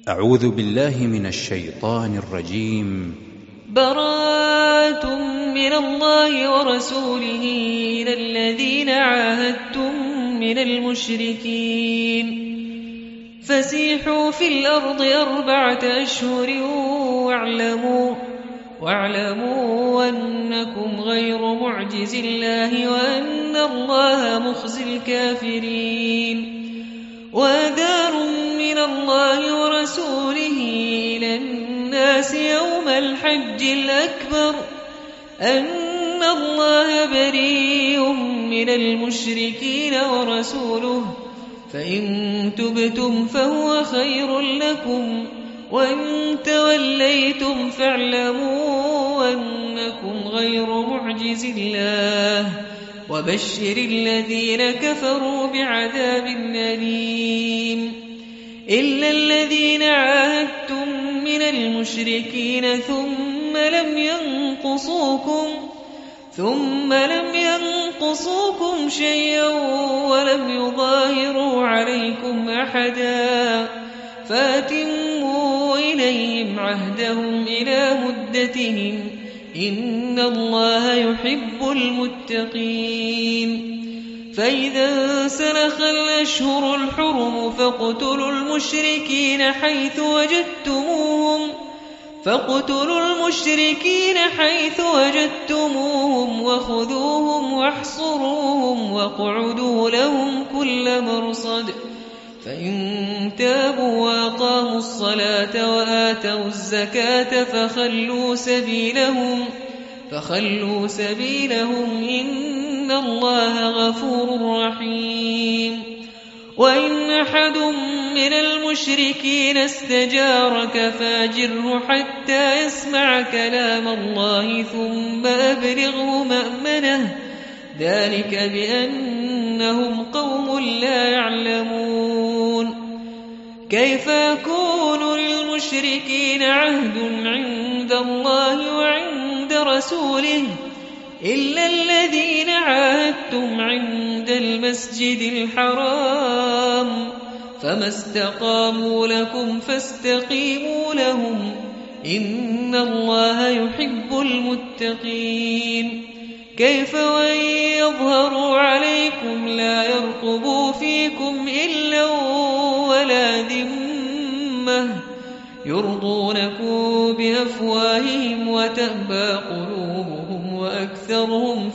أعوذ بالله من الشيطان الرجيم. براءة من الله ورسوله إلى الذين عاهدتم من المشركين فسيحوا في الأرض 4 أشهر واعلموا أنكم غير معجز الله وأن الله مخزي الكافرين. وأذان من الله ورسوله إلى الناس يوم الحج الأكبر أن الله بريء من المشركين ورسوله فإن تبتم فهو خير لكم وإن توليتم فاعلموا أنكم غير معجز الله وبشر الذين كفروا بعذاب أليم. إلا الذين عاهدتم من المشركين ثم لم ينقصوكم شيئا ولم يظاهروا عليكم أحدا فأتموا إليهم عهدهم إلى مدتهم إن الله يحب المتقين. فإذا سلخ الأشهر الحرم فاقتلوا المشركين حيث وجدتموهم وخذوهم واحصروهم واقعدوا لهم كل مرصد. فإن تابوا وأقاموا الصلاة وآتوا الزكاة فخلوا سبيلهم إن الله غفور رحيم. وإن أحد من المشركين استجارك فاجره حتى يسمع كلام الله ثم أبلغه مأمنه ذلك بأنهم قوم لا يعلمون. كيف يكون للمشركين عهد عند الله وعند رسوله إلا الذين عاهدتم عند المسجد الحرام فما استقاموا لكم فاستقيموا لهم إن الله يحب المتقين. كيف وإن يظهروا عليكم لا يرقبوا فيكم إلا ولا ذمة يرضونكم بأفواههم وتأبى قلوبهم وأكثرهم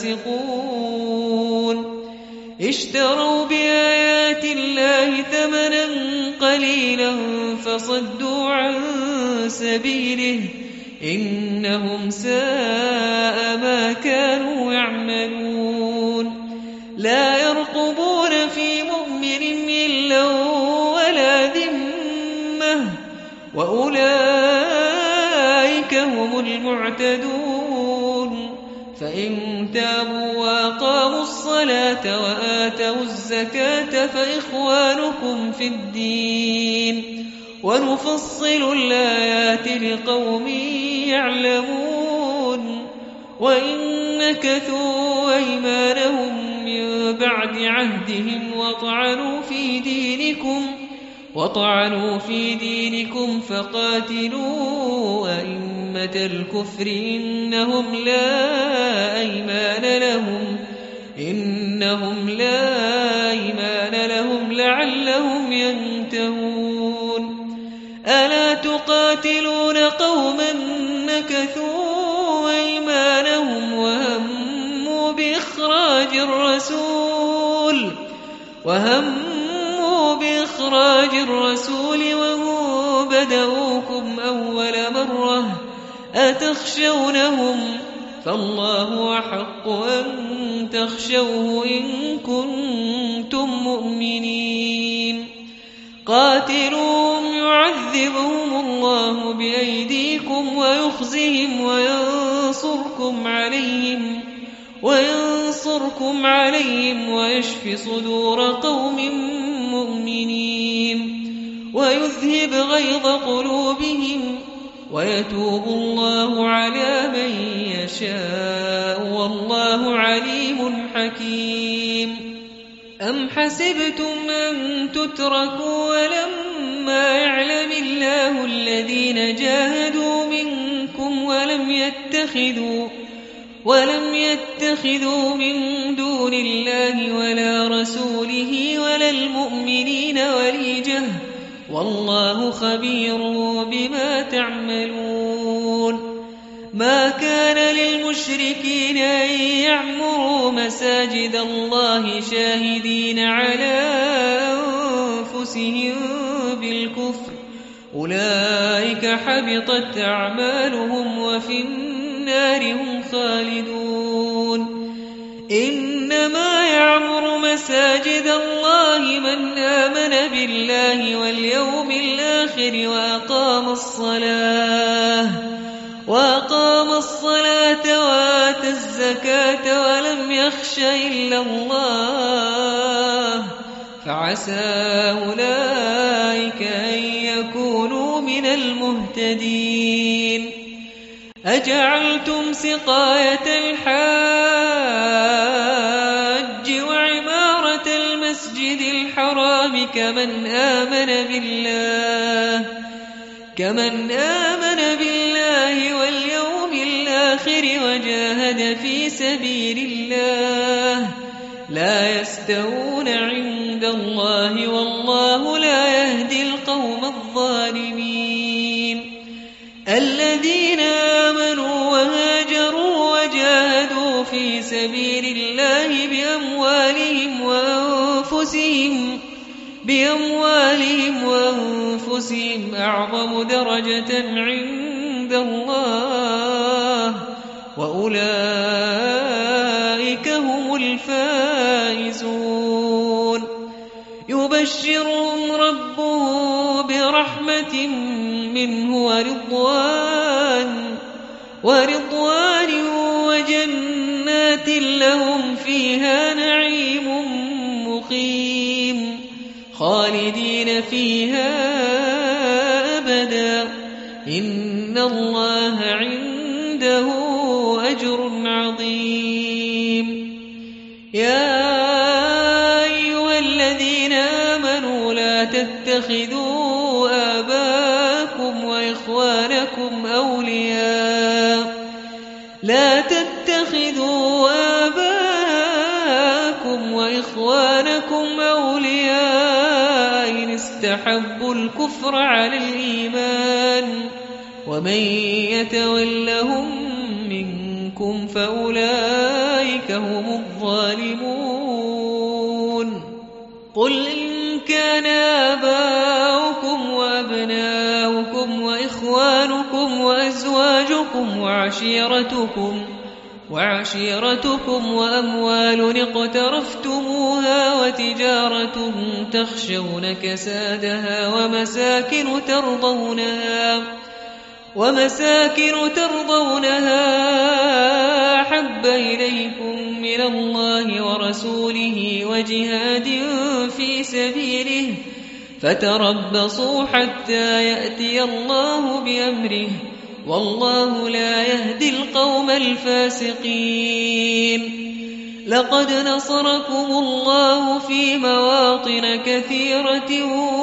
فاسقون. اشتروا بآيات الله ثمنا قليلا فصدوا عن سبيله إنهم ساء ما كانوا يعملون. لا يرقبون في مؤمن إلا ولا ذمة وأولئك هم المعتدون. فإن تابوا وأقاموا الصلاة وآتوا الزكاة فإخوانكم في الدين ونفصل الآيات لقوم يعلمون. وإن نكثوا أيمانهم من بعد عهدهم وطعنوا في دينكم فقاتلوا أئمة الكفر إنهم لا أيمان لهم لعلهم ينتهون. ألا تقاتلون قوما نكثوا أيمانهم وهموا بإخراج الرسول وهم بدؤوكم أول مرة أتخشونهم فالله أحق أن تخشوه إن كنتم مؤمنين. قاتلوهم يعذبهم الله بأيديكم ويخزهم وينصركم عليهم ويشف صدور قوم مؤمنين ويذهب غيظ قلوبهم ويتوب الله على من يشاء والله عليم حكيم. أم حسبتم أن تتركوا ولما يعلم يتخذوا من دون الله ولا رسوله ولا المؤمنين وليجة والله خبير بما تعملون ما كان للمشركين أن يعمروا مساجد الله شاهدين على أنفسهم بالكفر أولئك حبطت أعمالهم وفي النار هم خالدون إنما يعمر مساجد الله من آمن بالله واليوم الآخر وأقام الصلاة وآتى الزكاة ولم يخش إلا الله فعسى أولئك أن يكونوا من المهتدين أجعلتم سقاية الحاج وعمارة المسجد الحرام كمن آمن بالله واليوم الآخر وجاهد في سبيل الله لا يستوون عند الله والله لا يهدي القوم الظالمين الذين آمنوا وهاجروا وجاهدوا في سبيل الله بأموالهم وأنفسهم أعظم درجة عند الله وأولئك هم الفائزون يبشرهم ربهم برحمة منه ورضوان وجنات لهم فيها نعيم مقيم خالدين فيها أبدا إن الله عنده أجر عظيم يا أيها الذين آمنوا لا تتخذوا آباءكم وإخوانكم أولياء إن استحبوا الكفر على الإيمان ومن يتولهم منكم فأولئك هم الظالمون قل إن كان آباؤكم وأبناؤكم وإخوانكم وأزواجكم وعشيرتكم وأموال اقترفتموها وتجارة تخشون كسادها ومساكن ترضونها أحب إليكم من الله ورسوله وجهاد في سبيله فتربصوا حتى يأتي الله بأمره والله لا يهدي القوم الفاسقين لقد نصركم الله في مواطن كثيرة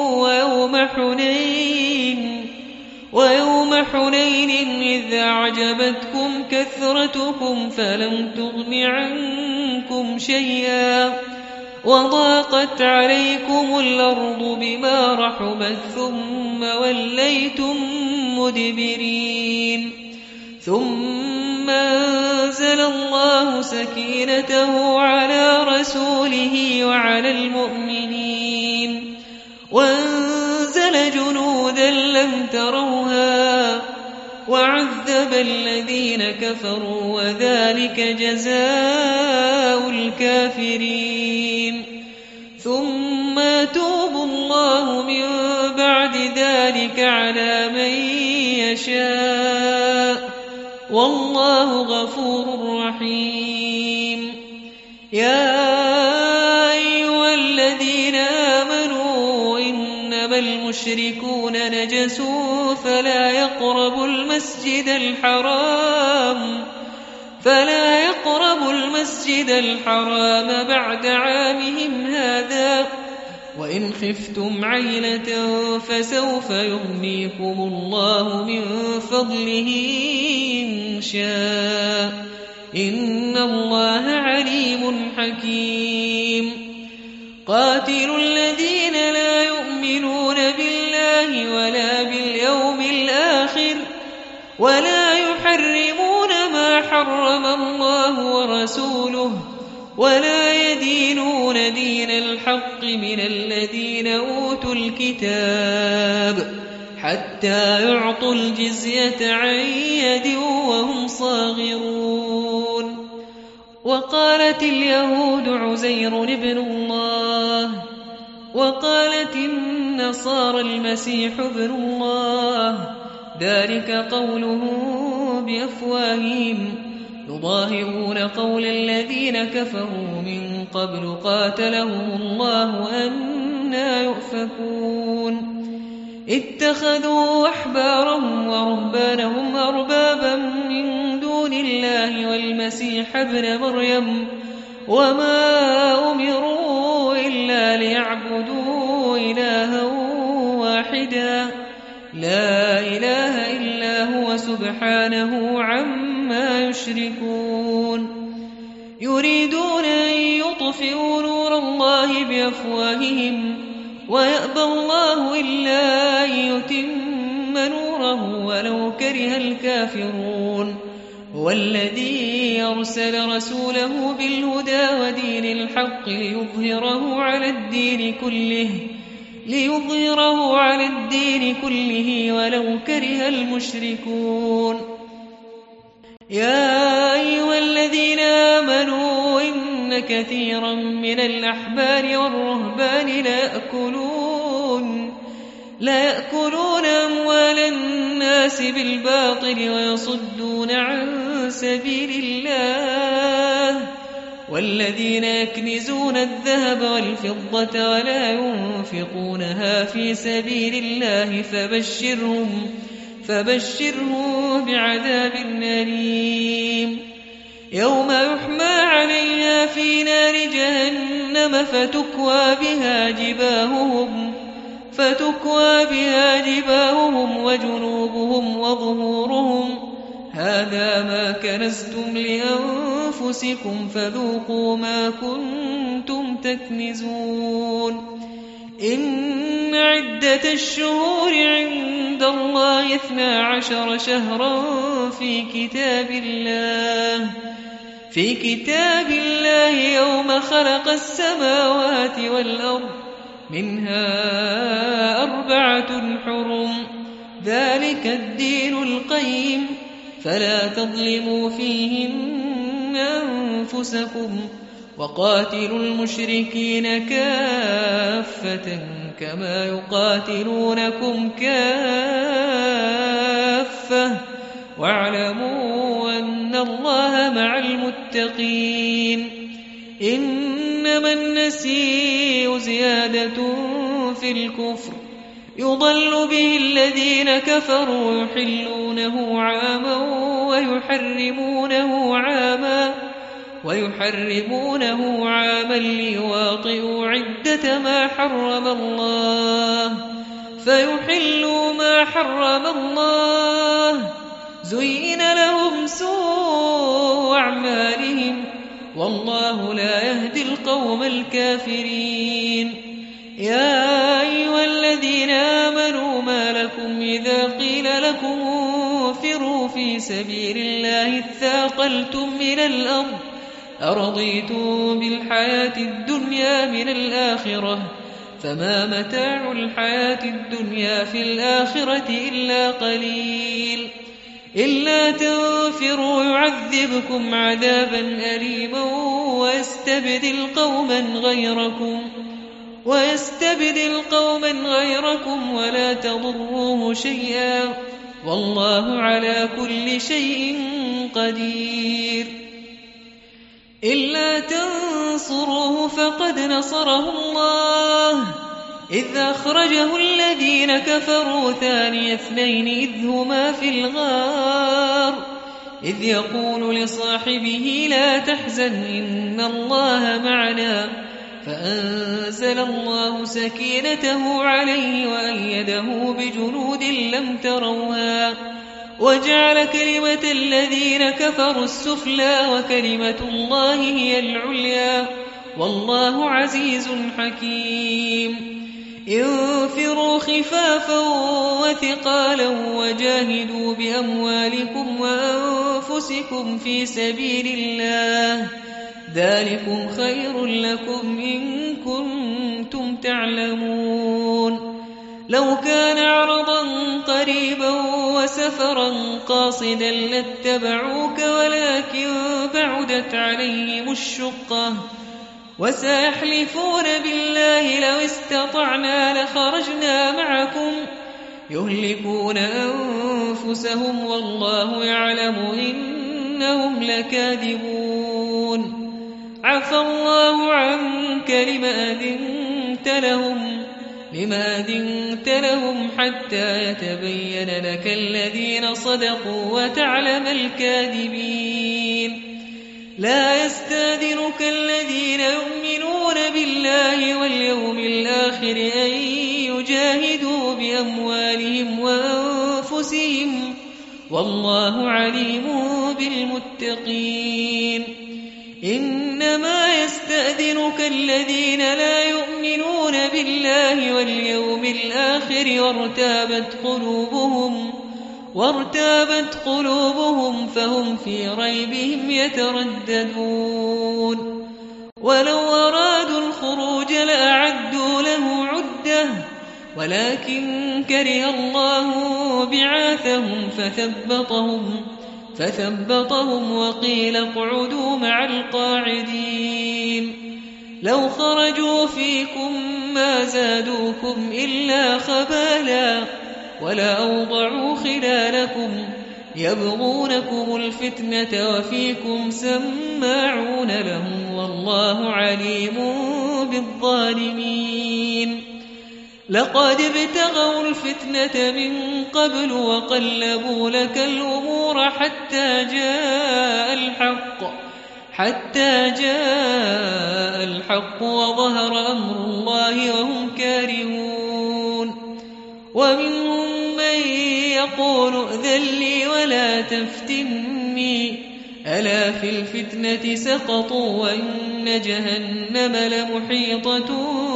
ويوم حنين إذ أعجبتكم كثرتكم فلم تغن عنكم شيئا وضاقت عليكم الأرض بما رحبت ثم وليتم مدبرين ثم أنزل الله سكينته على رسوله وعلى المؤمنين وأنزل جنودا لم تروها وعذب الذين كفروا وذلك جزاء الكافرين ثم يتوب الله من بعد ذلك على من يشاء والله غفور رحيم يا أيها الذين آمنوا إنما المشركون نجس فلا يقربوا المسجد الحرام بعد عامهم هذا وإن خفتم عيلة فسوف يغنيكم الله من فضله إن شاء إن الله عليم حكيم قاتلوا الذين لا يؤمنون بالله ولا باليوم الآخر ولا يحرمون ما حرم الله ورسوله ولا يدينون دين الحق من الذين أوتوا الكتاب حتى يعطوا الجزية عن يد وهم صاغرون وقالت اليهود عزير ابن الله وقالت النصارى المسيح ابن الله ذلك قولهم بأفواههم يضاهئون قول الذين كفروا من قبل قاتلهم الله أنى يؤفكون اتخذوا أحبارهم ورهبانهم أربابا من دون الله والمسيح ابن مريم وما أمروا إلا ليعبدوا إلها واحدا لا إله إلا هو سبحانه عما يشركون يريدون أن يطفئوا نور الله بأفواههم ويأبى الله إلا أن يتم نوره ولو كره الكافرون هو الذي أرسل رسوله بالهدى ودين الحق ليظهره على الدين كله ولو كره المشركون يا أيها الذين آمنوا إن كثيرا من الأحبار والرهبان لا يأكلون أموال الناس بالباطل ويصدون عن سبيل الله والذين يكنزون الذهب والفضة ولا ينفقونها في سبيل الله فبشرهم بعذاب أليم يوم يحمى عليها في نار جهنم فتكوى بها جباههم وجنوبهم وظهورهم هذا ما كنزتم لأنفسكم فذوقوا ما كنتم تكنزون إن عدة الشهور عند الله 12 شهرا في كتاب الله يوم خلق السماوات والأرض منها 4 حرم ذلك الدين القيم فلا تظلموا فيهن أنفسكم وقاتلوا المشركين كافة كما يقاتلونكم كافة واعلموا أن الله مع المتقين إنما النسيء زيادة في الكفر يضل به الذين كفروا يحلونه عاما ويحرمونه عاما ليواطئوا عدة ما حرم الله فيحلوا ما حرم الله زين لهم سوء أعمالهم والله لا يهدي القوم الكافرين يا أيها الذين آمنوا ما لكم إذا قيل لكم انفروا في سبيل الله اثاقلتم إلى الأرض أرضيتم بالحياة الدنيا من الآخرة فما متاع الحياة الدنيا في الآخرة إلا قليل إلا تنفروا يعذبكم عذابا أليما ويستبدل قوما غيركم ولا تضروه شيئا والله على كل شيء قدير إلا تنصروه فقد نصره الله إذ أخرجه الذين كفروا ثاني اثنين إذ هما في الغار إذ يقول لصاحبه لا تحزن إن الله معنا فأنزل الله سكينته عليه وأيده بجنود لم تروها وجعل كلمة الذين كفروا السفلى وكلمة الله هي العليا والله عزيز حكيم انفروا خفافا وثقالا وجاهدوا بأموالكم وأنفسكم في سبيل الله ذلكم خير لكم إن كنتم تعلمون لو كان عرضا قريبا وسفرا قاصدا لاتبعوك ولكن بعدت عليهم الشقة وسيحلفون بالله لو استطعنا لخرجنا معكم يهلكون أنفسهم والله يعلم إنهم لكاذبون عفى الله عنك لما أذنت لهم حتى يتبين لك الذين صدقوا وتعلم الكاذبين لا يستأذنك الذين يؤمنون بالله واليوم الآخر أن يجاهدوا بأموالهم وأنفسهم والله عليم بالمتقين إنما يستأذنك الذين لا يؤمنون بالله واليوم الآخر وارتابت قلوبهم فهم في ريبهم يترددون ولو أرادوا الخروج لأعدوا له عدة ولكن كره الله بعاثهم فثبطهم وقيل اقعدوا مع القاعدين لو خرجوا فيكم ما زادوكم إلا خبالا ولا أوضعوا خلالكم يبغونكم الفتنة وفيكم سماعون لهم والله عليم بالظالمين لقد ابتغوا الفتنة من قبل وقلبوا لك الأمور حتى جاء الحق وظهر أمر الله وهم كارهون ومنهم من يقول ائذن لي ولا تفتني ألا في الفتنة سقطوا وإن جهنم لمحيطة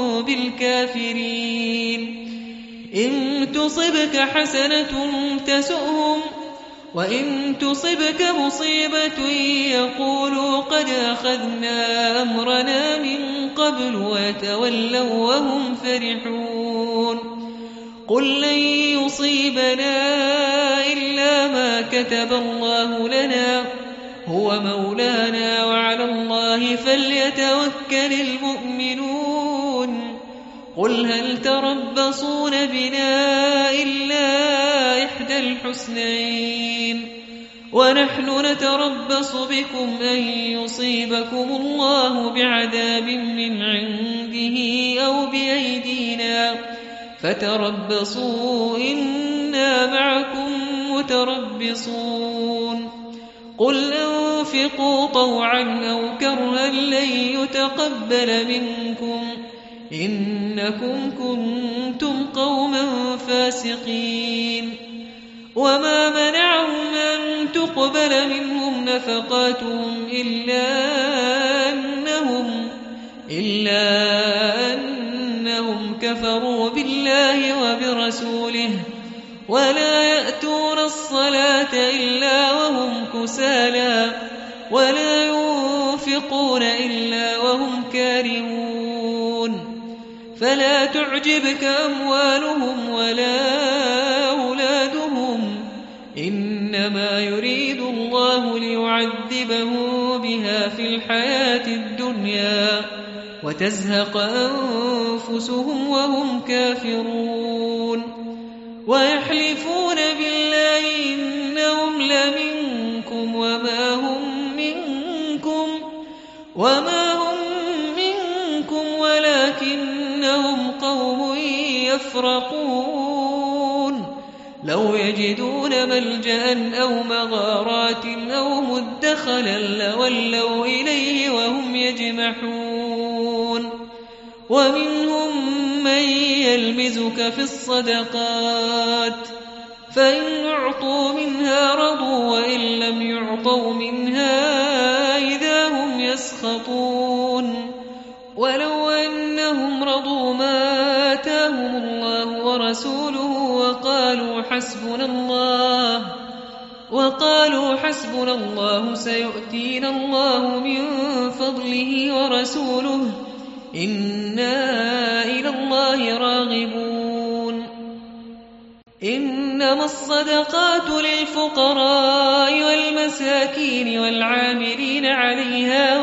بالكافرين إن تصبك حسنة تسؤهم وإن تصبك مصيبة يقولوا قد أخذنا أمرنا من قبل ويتولوا وهم فرحون قل لن يصيبنا إلا ما كتب الله لنا هو مولانا وعلى الله فليتوكل المؤمنون قل هل تربصون بنا إلا إحدى الحسنين ونحن نتربص بكم أن يصيبكم الله بعذاب من عنده أو بأيدينا فتربصوا إنا معكم متربصون قل أنفقوا طوعا أو كرها لن يتقبل منكم إنكم كنتم قوما فاسقين وما منعهم أن تقبل منهم نفقاتهم إلا أنهم كفروا بالله وبرسوله ولا يأتون الصلاة إلا وهم كسالى ولا ينفقون إلا وهم كارهون فلا تعجبك أموالهم ولا أولادهم إنما يريد الله ليعذبهم بها في الحياة الدنيا وتزهق أنفسهم وهم كافرون ويحلفون بالله إنهم لمنكم وما هم منكم ولكنهم قوم يفرقون لو يجدون ملجأ أو مغارات أو مدخلا لولوا إليه وهم يجمحون ومنهم من يلمزك في الصدقات فإن أعطوا منها رضوا وإن لم يعطوا منها إذا هم يسخطون ولو أنهم رضوا ما آتاهم الله ورسوله وقالوا حسبنا الله سيؤتينا الله من فضله ورسوله إنا إلى الله راغبون إنما الصدقات للفقراء والمساكين والعاملين عليها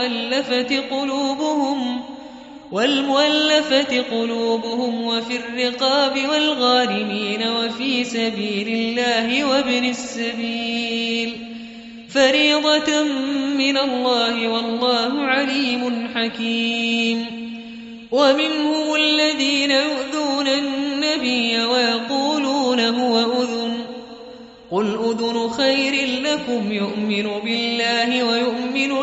والمؤلفة قلوبهم وفي الرقاب والغارمين وفي سبيل الله وابن السبيل فريضة من الله والله عليم حكيم ومنهم الذين يؤذون النبي ويقولون هو أذن قل أذن خير لكم يؤمن بالله ويؤمن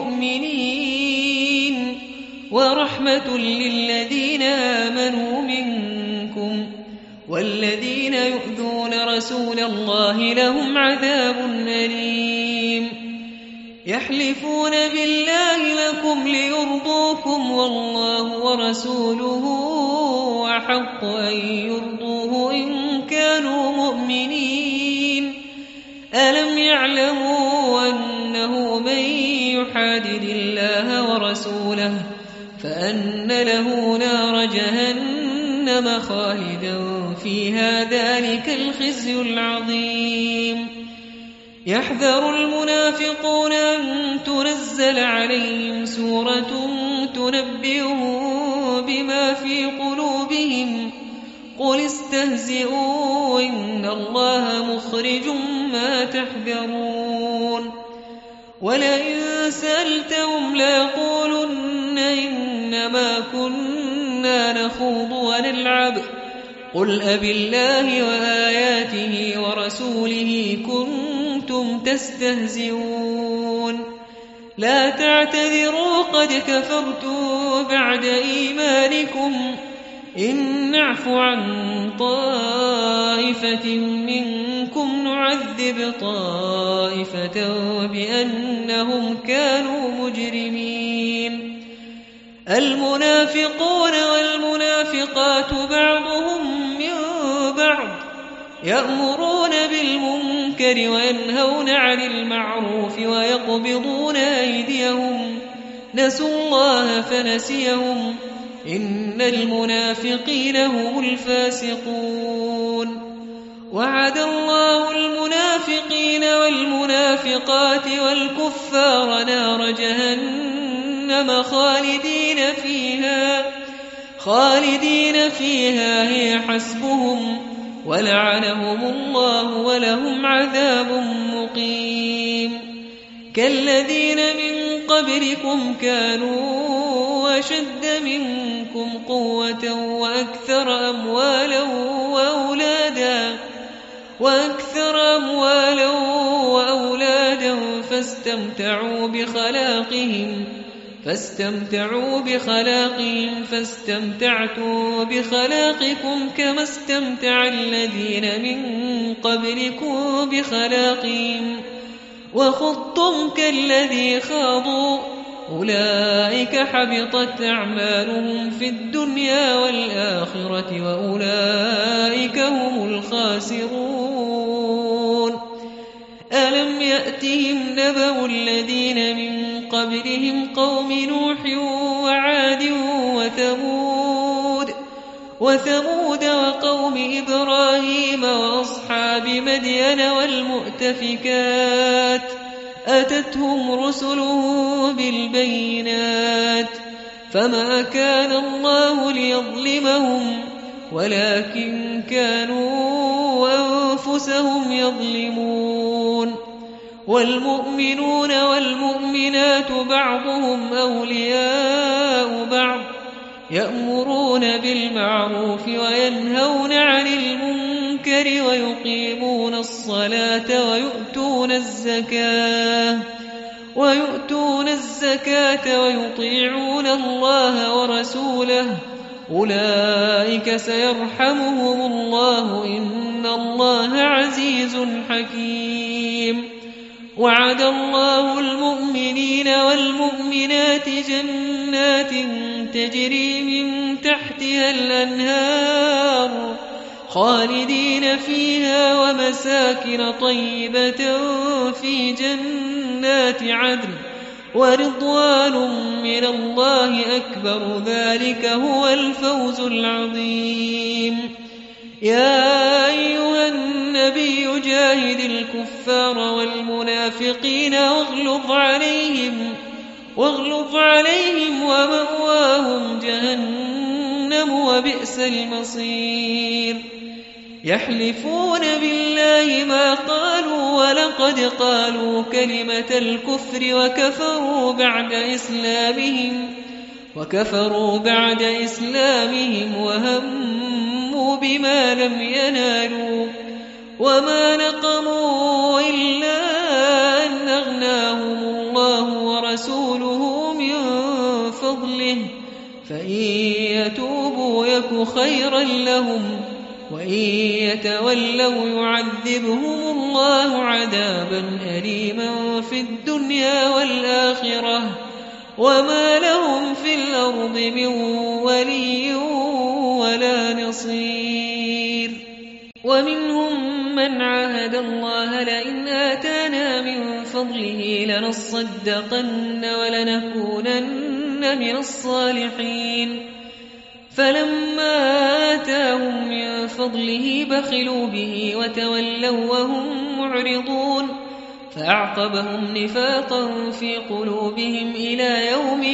للمؤمنين ورحمة للذين آمنوا منكم والذين يؤذون رسول الله لهم عذاب أليم يحلفون بالله لكم ليرضوكم والله ورسوله أحق أن يرضوه إن كانوا مؤمنين ألم يعلموا أنه من يحادد الله ورسوله فأن له نار جهنم خالدا فيها ذلك الخزي العظيم يحذر المنافقون أن تنزل عليهم سورة تنبئهم بما في قلوبهم قل استهزئوا إن الله مخرج ما تحذرون ولئن سألتهم ليقولن إنما كنا نخوض ونلعب قل أبالله وآياته ورسوله كنتم تستهزئون لا تعتذروا قد كفرتم بعد إيمانكم إن نعف عن طائفة منكم نعذب طائفة بأنهم كانوا مجرمين المنافقون والمنافقات بعضهم من بعض يأمرون بالمنكر وينهون عن المعروف ويقبضون أيديهم نسوا الله فنسيهم إن المنافقين هم الفاسقون وعد الله المنافقين والمنافقات والكفار نار جهنم خالدين فيها هي حسبهم ولعنهم الله ولهم عذاب مقيم كالذين من قبلكم كانوا أشد منكم قوة وأكثر أموالا وأولادا فاستمتعوا بخلاقهم فاستمتعتم بخلاقكم كما استمتع الذين من قبلكم بخلاقهم وخضتم كالذي خاضوا أولئك حبطت أعمالهم في الدنيا والآخرة وأولئك هم الخاسرون ألم يأتهم نبأ الذين من قبلهم قوم نوح وعاد وثمود وقوم إبراهيم وأصحاب مدين والمؤتفكات أتتهم رسلهم بالبينات فما كان الله ليظلمهم ولكن كانوا أنفسهم يظلمون والمؤمنون والمؤمنات بعضهم أولياء بعض يأمرون بالمعروف وينهون عن المنكر ويقيمون الصلاة ويؤتون الزكاة ويؤتون الزكاة ويطيعون الله ورسوله أولئك سيرحمهم الله إن الله عزيز حكيم. وعد الله المؤمنين والمؤمنات جنات تجري من تحتها الأنهار خالدين فيها ومساكن طيبة في جنات عدن ورضوان من الله أكبر ذلك هو الفوز العظيم. يا أيها النبي جاهد الكفار والمنافقين واغلظ عليهم ومأواهم جهنم وبئس المصير. يحلفون بالله ما قالوا ولقد قالوا كلمة الكفر وكفروا بعد إسلامهم وهموا بما لم ينالوا وما نقموا إلا أن أغناهم الله ورسوله من فضله فإن يتوبوا يك خيرا لهم وإن يتولوا يعذبهم الله عذابا أليما في الدنيا والآخرة وما لهم في الأرض من ولي ولا نصير. ومنهم من عاهد الله لئن آتانا من فضله لنصدقن ولنكونن من الصالحين فلما آتاهم من فضله بخلوا به وتولوا وهم معرضون فأعقبهم نفاقا في قلوبهم إلى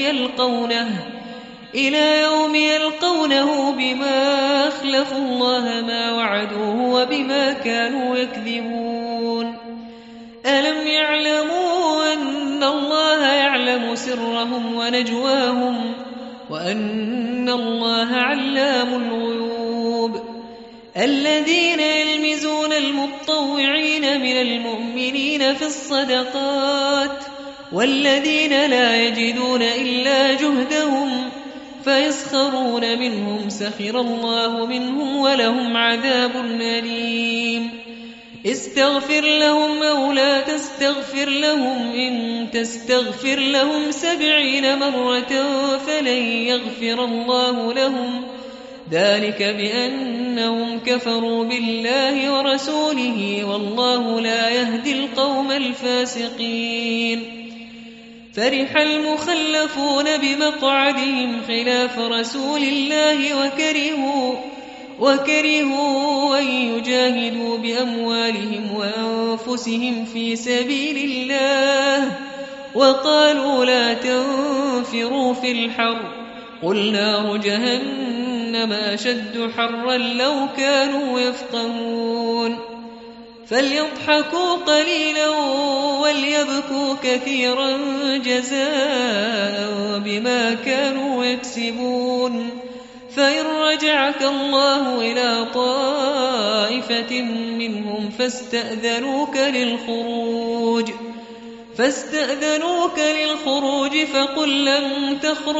يوم يلقونه بما أخلفوا الله ما وعدوه وبما كانوا يكذبون. ألم يعلموا أن الله يعلم سرهم ونجواهم وأن الله علام الغيوب. الذين يلمزون المتطوعين من المؤمنين في الصدقات والذين لا يجدون إلا جهدهم فيسخرون منهم سخر الله منهم ولهم عذاب أليم. استغفر لهم أو لا تستغفر لهم إن تستغفر لهم 70 مرة فلن يغفر الله لهم ذلك بأنهم كفروا بالله ورسوله والله لا يهدي القوم الفاسقين. فرح المخلفون بمقعدهم خلاف رسول الله وكرهوا أن يجاهدوا بأموالهم وأنفسهم في سبيل الله وقالوا لا تنفروا في الحر قل نار جهنم أشد حرا لو كانوا يفقهون. فليضحكوا قليلا وليبكوا كثيرا جزاء بما كانوا يكسبون. فإن رجعك الله إلى طائفة منهم فاستأذنوك للخروج فقل لن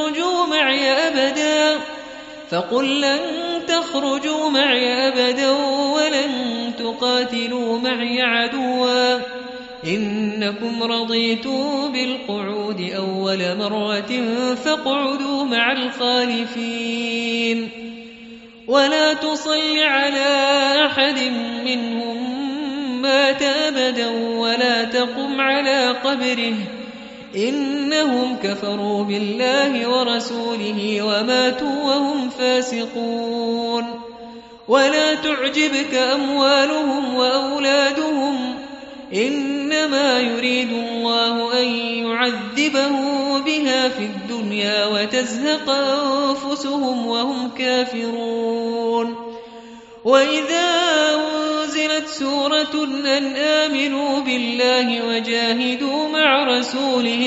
تخرجوا معي أبدا ولن تقاتلوا معي عدوا إنكم رضيتم بالقعود أول مرة فاقعدوا مع الخالفين. ولا تصل على أحد منهم مات أبدا ولا تقم على قبره إنهم كفروا بالله ورسوله وماتوا وهم فاسقون. ولا تعجبك أموالهم وأولادهم إنما يريد الله أن يعذبهم بها في الدنيا وتزهق أنفسهم وهم كافرون. وإذا أنزلت سورة أن آمنوا بالله وجاهدوا مع رسوله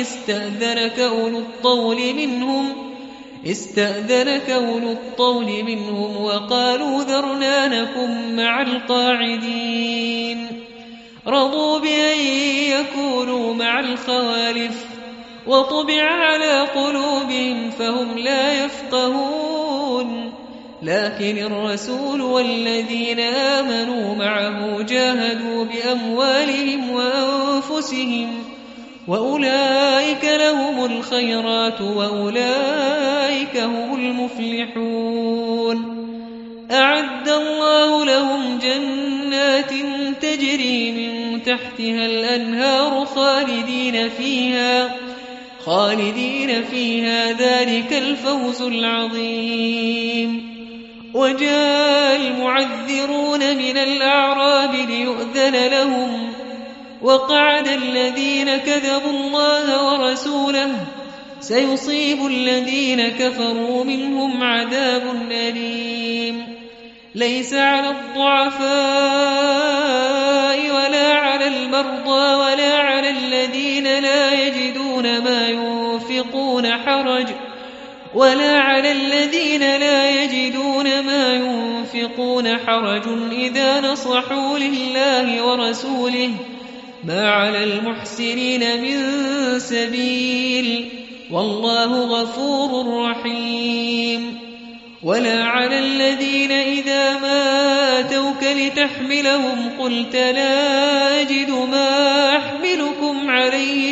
استأذنك أولو الطول منهم وقالوا ذرنا نكن مع القاعدين. رضوا بأن يكونوا مع الخوالف وطبع على قلوبهم فهم لا يفقهون لكن الرسول والذين آمنوا معه جاهدوا بأموالهم وأنفسهم وأولئك لهم الخيرات وأولئك هم المفلحون أعد الله لهم جنات تجري من تحتها الأنهار خالدين فيها ذلك الفوز العظيم. وجاء المعذرون من الأعراب ليؤذن لهم وقعد الذين كذبوا الله ورسوله سيصيب الذين كفروا منهم عذاب أليم. ليس على الضعفاء ولا على المرضى ولا على الذين لا يجدون ما ينفقون حرج إذا نصحوا لله ورسوله ما على المحسنين من سبيل والله غفور رحيم. ولا على الذين إذا ما أتوك لتحملهم قلت لا أجد ما أحملكم عليه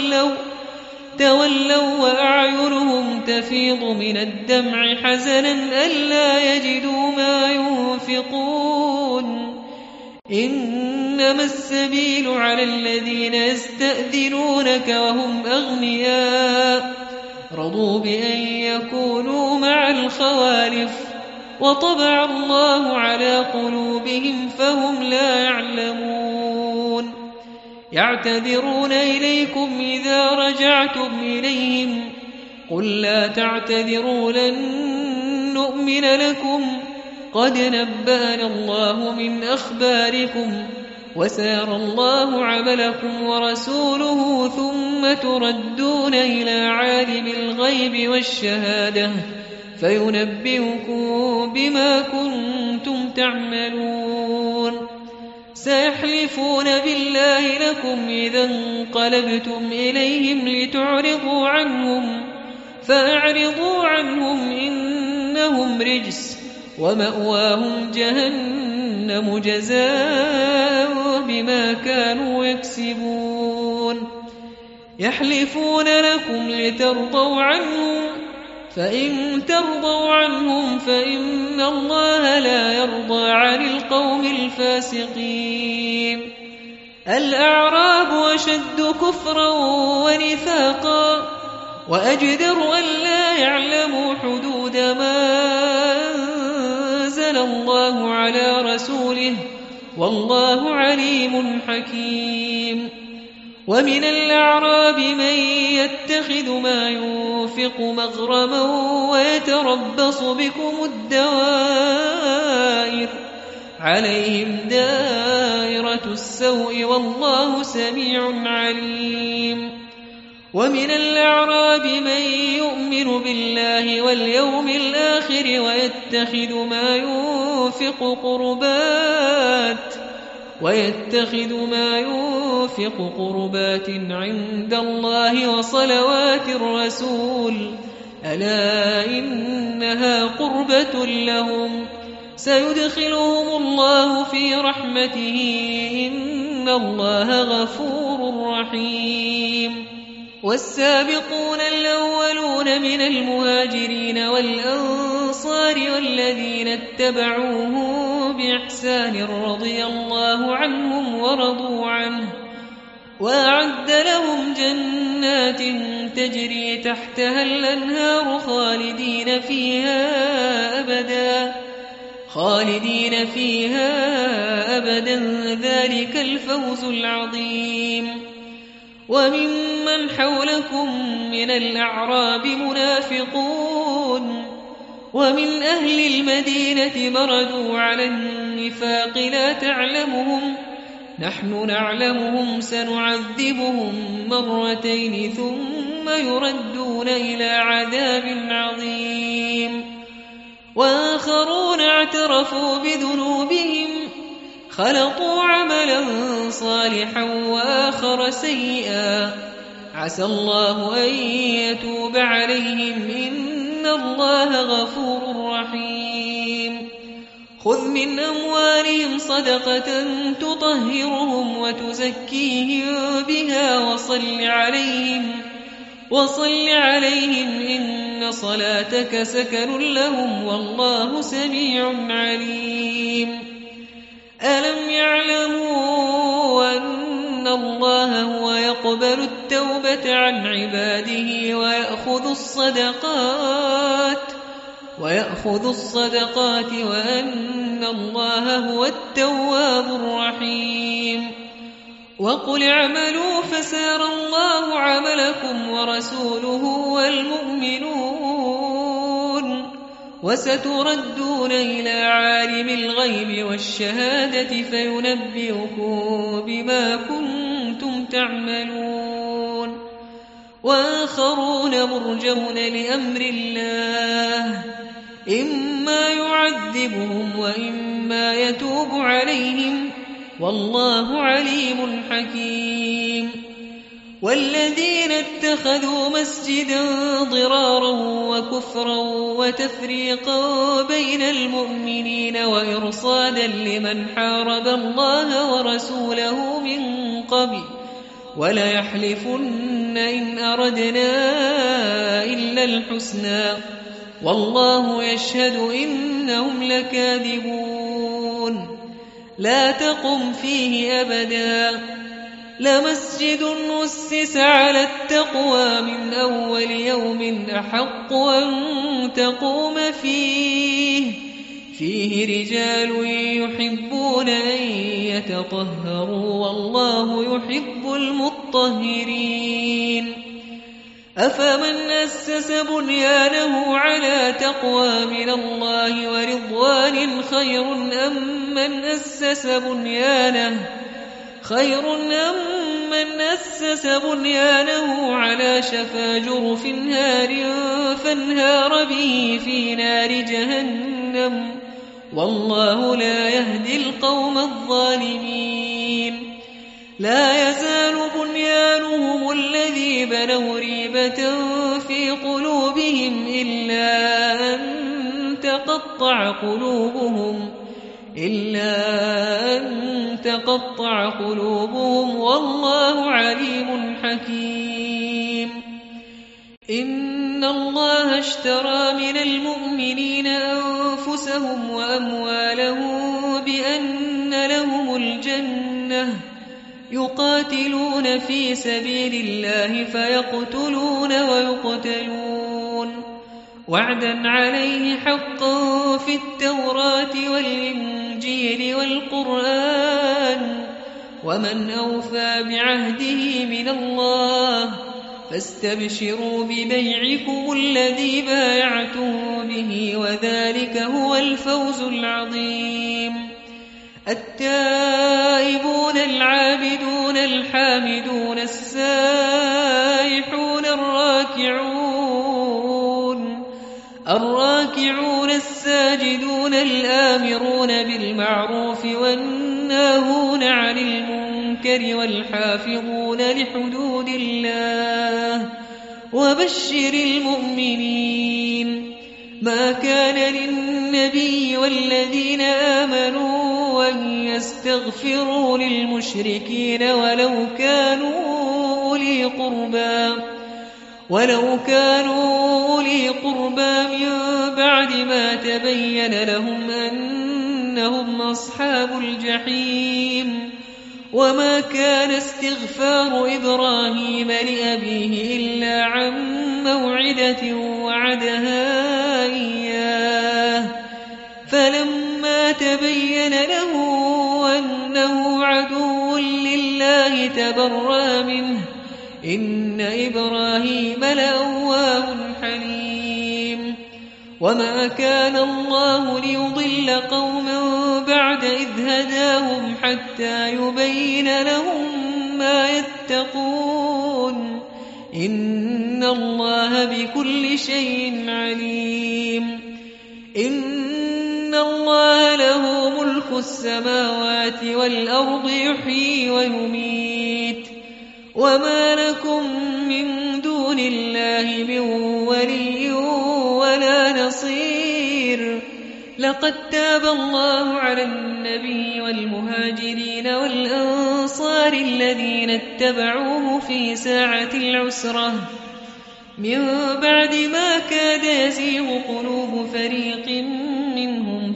تولوا وأعينهم تفيض من الدمع حزنا ألا يجدوا ما ينفقون. إنما السبيل على الذين يستأذنونك وهم أغنياء رضوا بأن يكونوا مع الخوالف وطبع الله على قلوبهم فهم لا يعلمون. يعتذرون إليكم إذا رجعتم إليهم قل لا تعتذروا لن نؤمن لكم قد نبأنا الله من أخباركم وسيرى الله عملكم ورسوله ثم تردون إلى عالم الغيب والشهادة فينبئكم بما كنتم تعملون. سيحلفون بالله لكم إذا انقلبتم إليهم لتعرضوا عنهم فأعرضوا عنهم إنهم رجس ومأواهم جهنم جزاء بما كانوا يكسبون. يحلفون لكم لترضوا عنهم فإن ترضوا عنهم فإن الله لا يرضى عن القوم الفاسقين. الأعراب أشد كفرا ونفاقا وأجدر أن لا يعلموا حدود ما أنزل الله على رسوله والله عليم حكيم. ومن الأعراب من يتخذ ما ينفق مغرما ويتربص بكم الدوائر عليهم دائرة السوء والله سميع عليم. ومن الأعراب من يؤمن بالله واليوم الآخر ويتخذ ما ينفق قربات عند الله وصلوات الرسول ألا إنها قربة لهم سيدخلهم الله في رحمته إن الله غفور رحيم. والسابقون الأولون من المهاجرين والأنصار والذين اتبعوهم بإحسان رضي الله عنهم ورضوا عنه وأعد لهم جنات تجري تحتها الأنهار خالدين فيها أبدا ذلك الفوز العظيم. وممن حولكم من الأعراب منافقون ومن أهل المدينة مردوا على النفاق لا تعلمهم نحن نعلمهم سنعذبهم مرتين ثم يردون إلى عذاب عظيم. وآخرون اعترفوا بذنوبهم خلطوا عملا صالحا وآخر سيئا عسى الله أن يتوب عليهم إن الله غفور رحيم خذ من أموالهم صدقة تطهرهم وتزكيهم بها وصل عليهم إن صلاتك سكن لهم والله سميع عليم ألم يعلموا أن الله هو يقبل التوبة عن عباده ويأخذ الصدقات وأن الله هو التواب الرحيم وقل اعملوا فسيرى الله عملكم ورسوله والمؤمنون وستردون إلى عالم الغيب والشهادة فينبئكم بما كنتم تعملون وآخرون مرجون لأمر الله إما يعذبهم وإما يتوب عليهم والله عليم حكيم والذين اتخذوا مسجدا ضرارا وكفرا وتفريقا بين المؤمنين وإرصادا لمن حارب الله ورسوله من قبل وليحلفن إن أردنا إلا الحسنى والله يشهد إنهم لكاذبون لا تقم فيه أبدا لمسجد أسس على التقوى من أول يوم أحق أن تقوم فيه رجال يحبون أن يتطهروا والله يحب المطهرين أفمن أسس بنيانه على تقوى من الله ورضوان خير أم من أسس بنيانه على شفا جرف هار فانهار به في نار جهنم والله لا يهدي القوم الظالمين لا يزال بنيانهم الذي بنوا ريبة في قلوبهم إلا أن تقطع قلوبهم والله عليم حكيم إن الله اشترى من المؤمنين أنفسهم وأموالهم بأن لهم الجنة يقاتلون في سبيل الله فيقتلون ويقتلون وعدا عليه حقا في التوراة والإنجيل والقرآن ومن أوفى بعهده من الله فاستبشروا ببيعكم الذي بايعتم به وذلك هو الفوز العظيم التائبون العابدون الحامدون السائحون الراكعون الساجدون الآمرون بالمعروف والناهون عن المنكر والحافظون لحدود الله وبشر المؤمنين ما كان للنبي والذين آمنوا أن يستغفروا للمشركين ولو كانوا أولي قربى من بعد ما تبين لهم أنهم أصحاب الجحيم وما كان استغفار إبراهيم لأبيه إلا عن موعدة وعدها إياه فلما تبين له أنه عدو لله تبرأ منه إن إبراهيم لأواه حليم وما كان الله ليضل قوما بعد إذ هداهم حتى يبين لهم ما يتقون إن الله بكل شيء عليم إن الله له ملك السماوات والأرض يحيي ويميت وما لكم من دون الله من ولي ولا نصير. لقد تاب الله على النبي والمهاجرين والأنصار الذين اتبعوه في ساعة العسرة من بعد ما كاد يزيغ قلوب فريق منهم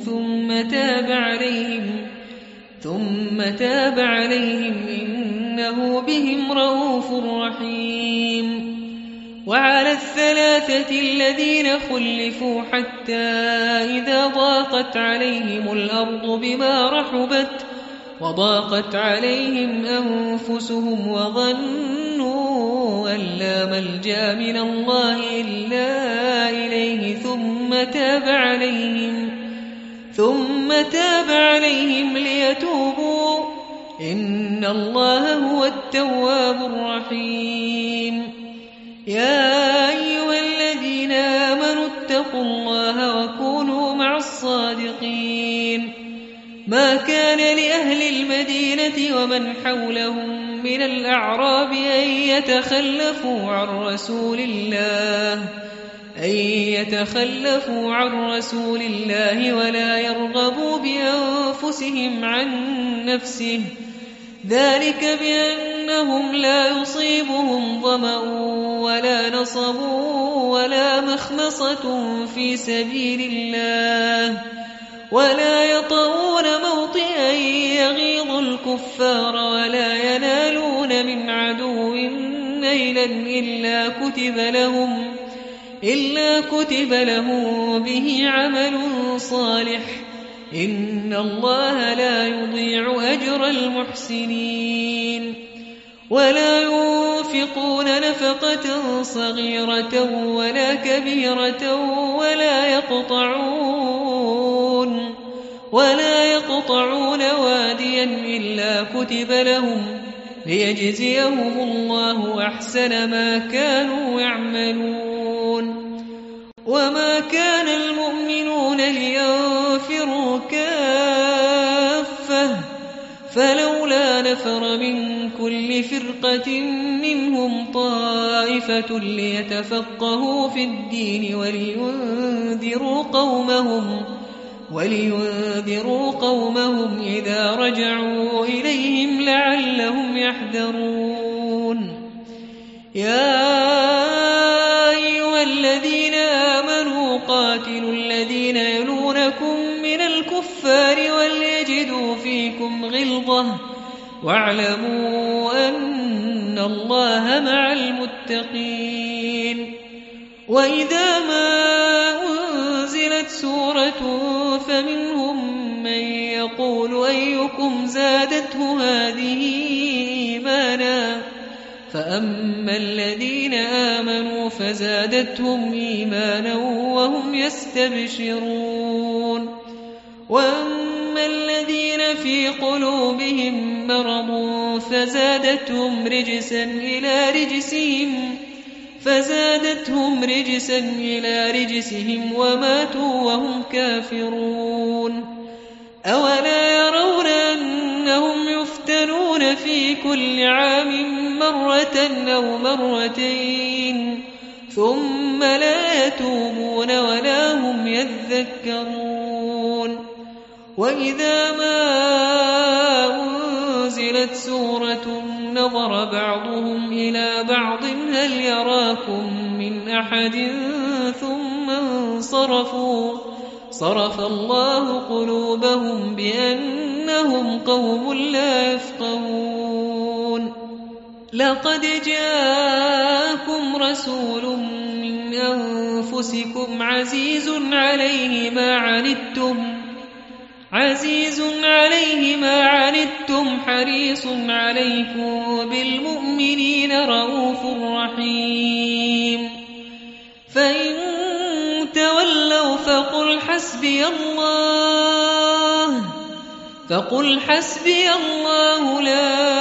ثم تاب عليهم إنه بهم رؤوف رحيم. وعلى الثلاثة الذين خلفوا حتى إذا ضاقت عليهم الأرض بما رحبت وضاقت عليهم أنفسهم وظنوا أن لا ملجأ من الله إلا إليه ثم تاب عليهم ليتوبوا إن الله هو التواب الرحيم. يا أيها الذين آمنوا اتقوا الله وكونوا مع الصادقين. ما كان لأهل المدينة ومن حولهم من الأعراب أن يتخلفوا عن رسول الله ولا يرغبوا بأنفسهم عن نفسه، ذلك بأنهم لا يصيبهم ظمأ ولا نصب ولا مخمصة في سبيل الله ولا يطؤون موطئا يغيظ الكفار ولا ينالون من عدو نيلا إلا كتب لهم به عمل صالح إن الله لا يضيع أجر المحسنين. ولا ينفقون نفقة صغيرة ولا كبيرة ولا يقطعون واديا إلا كتب لهم ليجزيهم الله أحسن ما كانوا يعملون. وما كان المؤمنون لينفروا كافة فلولا نفر من كل فرقة منهم طائفة ليتفقهوا في الدين ولينذروا قومهم إذا رجعوا إليهم لعلهم يحذرون. يا أيها الذين آمنوا قاتلوا الذين يلونكم من الكفار وليجدوا فيكم غلظة واعلموا أن الله مع المتقين. وإذا ما أنزلت سورة فمنهم من يقول أيكم زادته هذه إيمانا فأما الذين آمنوا فزادتهم إيمانا وهم يستبشرون وأما الذين في قلوبهم مرض فزادتهم رجسا إلى رجسهم وماتوا وهم كافرون. أولا يرون أنهم يفتنون في كل عام مرة أو مرتين ثم لا يتوبون ولا هم يذكرون. وإذا ما أنزلت سورة نظر بعضهم إلى بعض هل يراكم من أحد ثم انصرفوا صرف الله قلوبهم بأنهم قوم لا يفقهون. لقد جاءكم رسول من أنفسكم عزيز عليه ما عنتم حريص عليكم بالمؤمنين رؤوف رحيم. فإن تولوا فقل حسبي الله لا